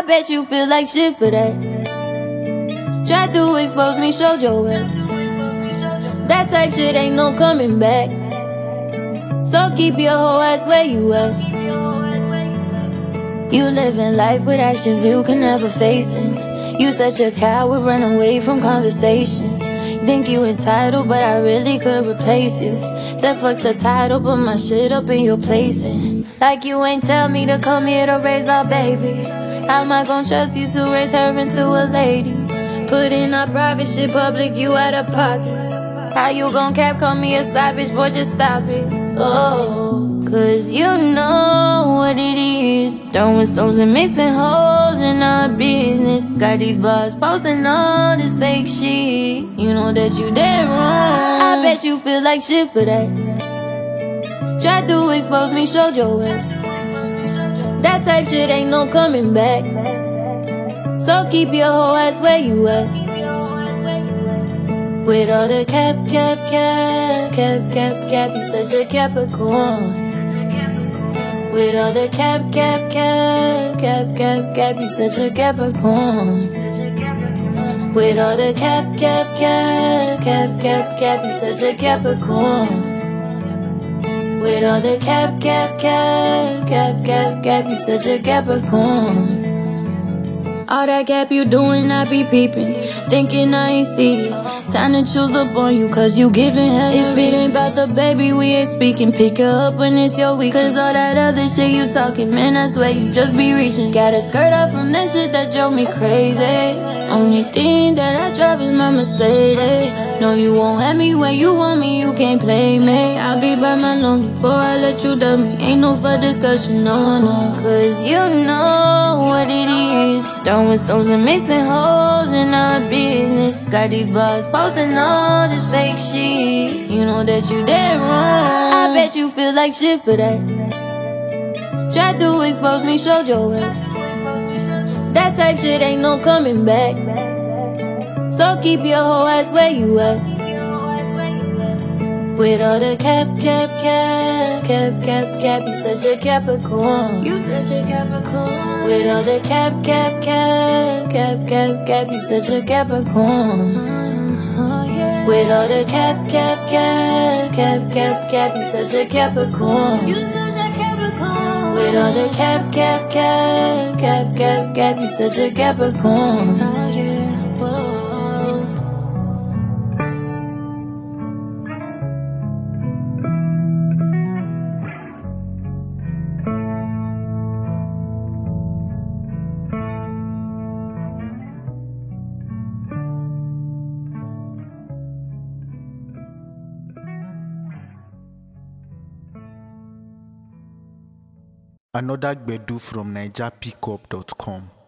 I bet you feel like shit for that. Tried to expose me, showed your ass. That type shit ain't no coming back. So keep your whole ass where you at. You living life with actions you can never face it. You such a coward, run away from conversations. You think you entitled, but I really could replace you. Said fuck the title, put my shit up in your place. Like you ain't tell me to come here to raise our baby. How am I gonna trust you to raise her into a lady? Putting our private shit public, you out of pocket. How you gon' call me a side bitch, boy, just stop it. Oh, cause you know what it is. Throwing stones and mixing holes in our business. Got these bars posting all this fake shit. You know that you dead wrong. I bet you feel like shit for that. Tried to expose me, showed your ass. That type shit ain't no coming back. So keep your whole ass where you at. With all the cap, you such a Capricorn. With all the cap, you such a Capricorn. With all the cap, you such a Capricorn. With all the cap, you such a Capricorn. All that cap you doing, I be peeping, thinking I ain't see it. Time to choose up on you, cause you giving hell. If it ain't about the baby, we ain't speaking. Pick her up when it's your week. Cause all that other shit you talking, man, I swear you just be reaching. Got a skirt off from that shit that drove me crazy. Only thing that I drive is my Mercedes. No, you won't have me when you want me, you can't play me. I'll be by my lonely before I let you dub me. Ain't no for discussion, no. Cause you know what it is. Throwing stones and mixing holes in our business. Got these bars posting all this fake shit. You know that you dead wrong. I bet you feel like shit for that. Tried to expose me, showed your ass. That type shit ain't no coming back. So keep your whole ass where you at. With all the cap, you such a Capricorn. You such a Capricorn. With all the cap, you such a Capricorn. With all the cap, you such a Capricorn. You such a Capricorn. With all the cap, you such a Capricorn. Oh yeah, whoa. Another Gbedu from NigerPickup.com.